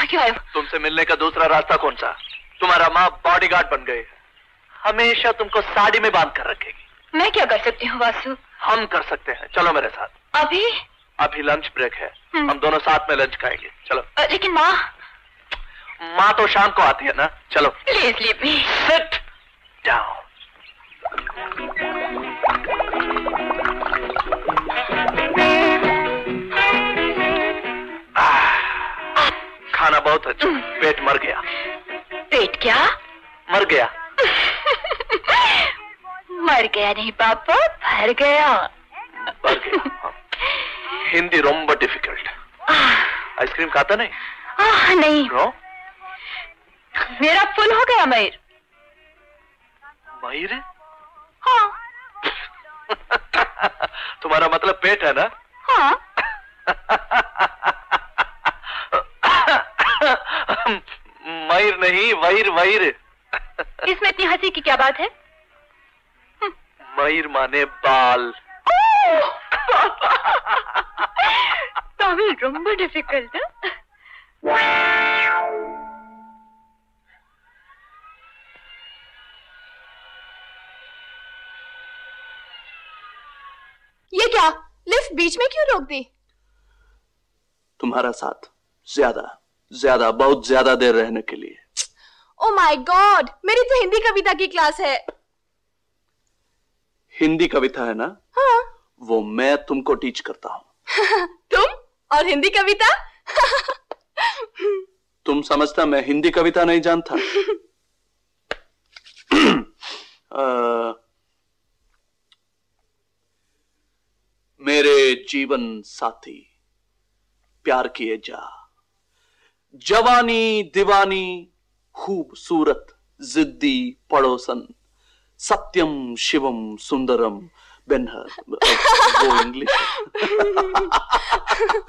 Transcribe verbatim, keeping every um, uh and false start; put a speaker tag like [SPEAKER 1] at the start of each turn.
[SPEAKER 1] यहाँ क्यों आए हो?
[SPEAKER 2] तुमसे मिलने का दूसरा रास्ता कौन सा? तुम्हारा माँ बॉडीगार्ड बन गई, हमेशा तुमको साड़ी में बांध कर रखेगी।
[SPEAKER 1] मैं क्या कर सकती हूँ वासु?
[SPEAKER 2] हम कर सकते हैं, चलो मेरे साथ।
[SPEAKER 1] अभी?
[SPEAKER 2] अभी लंच ब्रेक है, हम दोनों साथ में लंच खाएंगे, चलो।
[SPEAKER 1] लेकिन माँ?
[SPEAKER 2] माँ तो शाम को आती है ना, चलो।
[SPEAKER 1] Please leave me.
[SPEAKER 2] Sit down. खाना बहुत अच्छा, पेट मर गया।
[SPEAKER 1] पेट क्या?
[SPEAKER 2] मर गया।
[SPEAKER 1] मर गया नहीं पापा, भर गया।
[SPEAKER 2] भर गया। हिंदी रोम्बा डिफिकल्ट। आइसक्रीम खाता नहीं?
[SPEAKER 1] आ, नहीं।
[SPEAKER 2] नो?
[SPEAKER 1] मेरा फुल हो गया मयूर।
[SPEAKER 2] मयूर?
[SPEAKER 1] हाँ।
[SPEAKER 2] तुम्हारा मतलब पेट है ना?
[SPEAKER 1] हाँ।
[SPEAKER 2] मयूर नहीं, वैर वैर।
[SPEAKER 1] इसमें इतनी हंसी की क्या बात है?
[SPEAKER 2] मयूर माने बाल।
[SPEAKER 1] तमिल रोम्बा डिफिकल्ट है।
[SPEAKER 3] ये क्या? लिफ्ट बीच में क्यों रोक दी?
[SPEAKER 2] तुम्हारा साथ ज्यादा ज्यादा बहुत ज्यादा देर रहने के लिए।
[SPEAKER 3] ओ माय गॉड, मेरी तो हिंदी कविता की क्लास है।
[SPEAKER 2] हिंदी कविता है ना?
[SPEAKER 3] हाँ।
[SPEAKER 2] वो मैं तुमको टीच करता हूँ।
[SPEAKER 3] तुम और हिंदी कविता?
[SPEAKER 2] तुम समझता मैं हिंदी कविता नहीं जानता? आ, मेरे जीवन साथी प्यार किए जा, जवानी दीवानी खूबसूरत जिद्दी पड़ोसन, सत्यम शिवम सुंदरम बेनहर। वो इंग्लिश।